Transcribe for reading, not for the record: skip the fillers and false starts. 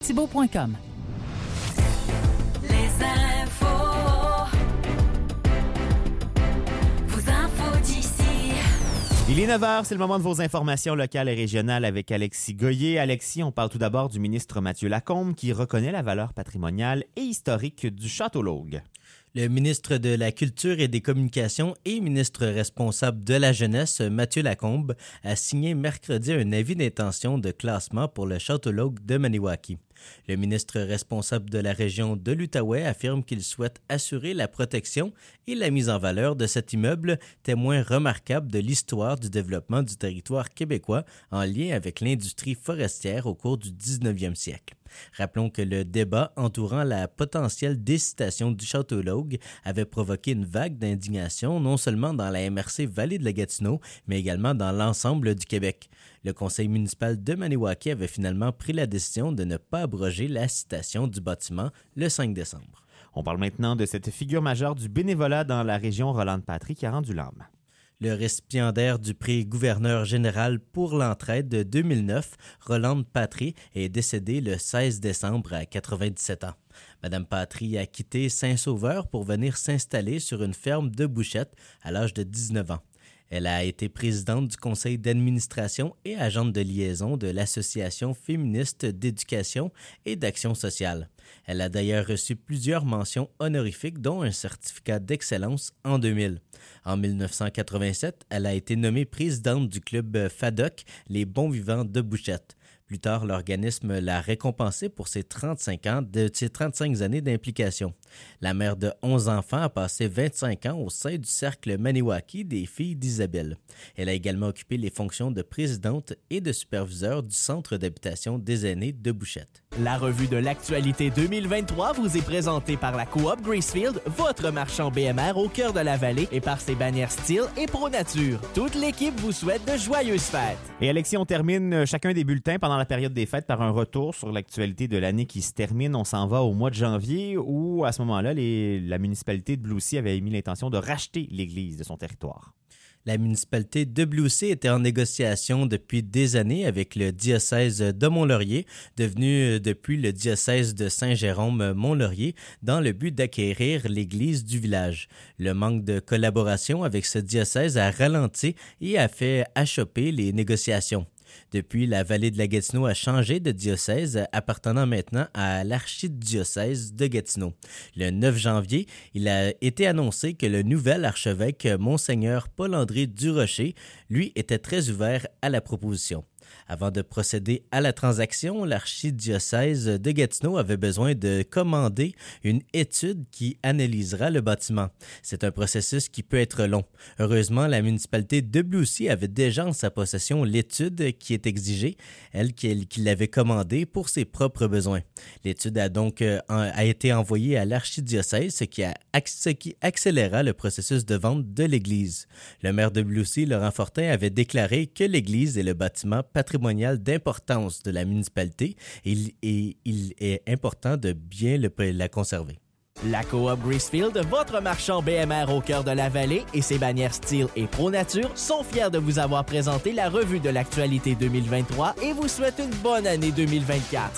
Thibault.com. Les infos. Vos infos d'ici. Il est 9h, c'est le moment de vos informations locales et régionales avec Alexis Goyer. Alexis, on parle tout d'abord du ministre Mathieu Lacombe qui reconnaît la valeur patrimoniale et historique du Château-Laugue. Le ministre de la Culture et des Communications et ministre responsable de la Jeunesse, Mathieu Lacombe, a signé mercredi un avis d'intention de classement pour le Château-Laugue de Maniwaki. Le ministre responsable de la région de l'Outaouais affirme qu'il souhaite assurer la protection et la mise en valeur de cet immeuble, témoin remarquable de l'histoire du développement du territoire québécois en lien avec l'industrie forestière au cours du 19e siècle. Rappelons que le débat entourant la potentielle décitation du Château-Laugue avait provoqué une vague d'indignation non seulement dans la MRC Vallée de la Gatineau, mais également dans l'ensemble du Québec. Le conseil municipal de Maniwaki avait finalement pris la décision de ne pas abroger la citation du bâtiment le 5 décembre. On parle maintenant de cette figure majeure du bénévolat dans la région Rolande Patry qui a rendu l'âme. Le récipiendaire du prix gouverneur général pour l'entraide de 2009, Rolande Patry, est décédée le 16 décembre à 97 ans. Madame Patry a quitté Saint-Sauveur pour venir s'installer sur une ferme de Bouchette à l'âge de 19 ans. Elle a été présidente du conseil d'administration et agente de liaison de l'Association féministe d'éducation et d'action sociale. Elle a d'ailleurs reçu plusieurs mentions honorifiques, dont un certificat d'excellence en 2000. En 1987, elle a été nommée présidente du club FADOC, les bons vivants de Bouchette. Plus tard, l'organisme l'a récompensée pour ses 35 années d'implication. La mère de 11 enfants a passé 25 ans au sein du cercle Maniwaki des filles d'Isabelle. Elle a également occupé les fonctions de présidente et de superviseur du centre d'habitation des aînés de Bouchette. La revue de l'actualité 2023 vous est présentée par la Coop Gracefield, votre marchand BMR au cœur de la vallée, et par ses bannières Steel et Pro Nature. Toute l'équipe vous souhaite de joyeuses fêtes. Et Alexis, on termine chacun des bulletins pendant la période des fêtes par un retour sur l'actualité de l'année qui se termine. On s'en va au mois de janvier où, à ce moment-là, la municipalité de Blue Sea avait émis l'intention de racheter l'église de son territoire. La municipalité de Blue Sea était en négociation depuis des années avec le diocèse de Mont-Laurier, devenu depuis le diocèse de Saint-Jérôme-Mont-Laurier, dans le but d'acquérir l'église du village. Le manque de collaboration avec ce diocèse a ralenti et a fait achopper les négociations. Depuis, la vallée de la Gatineau a changé de diocèse, appartenant maintenant à l'archidiocèse de Gatineau. Le 9 janvier, il a été annoncé que le nouvel archevêque, Monseigneur Paul-André Durocher, lui, était très ouvert à la proposition. Avant de procéder à la transaction, l'archidiocèse de Gatineau avait besoin de commander une étude qui analysera le bâtiment. C'est un processus qui peut être long. Heureusement, la municipalité de Blue Sea avait déjà en sa possession l'étude qui est exigée, elle qui l'avait commandée pour ses propres besoins. L'étude a donc été envoyée à l'archidiocèse, ce qui accéléra le processus de vente de l'église. Le maire de Blue Sea, Laurent Fortin, avait déclaré que l'église est le bâtiment patrimonial d'importance de la municipalité et il est important de bien la conserver. La Coop Gracefield, votre marchand BMR au cœur de la vallée, et ses bannières Steel et Pro Nature sont fiers de vous avoir présenté la revue de l'actualité 2023 et vous souhaitent une bonne année 2024.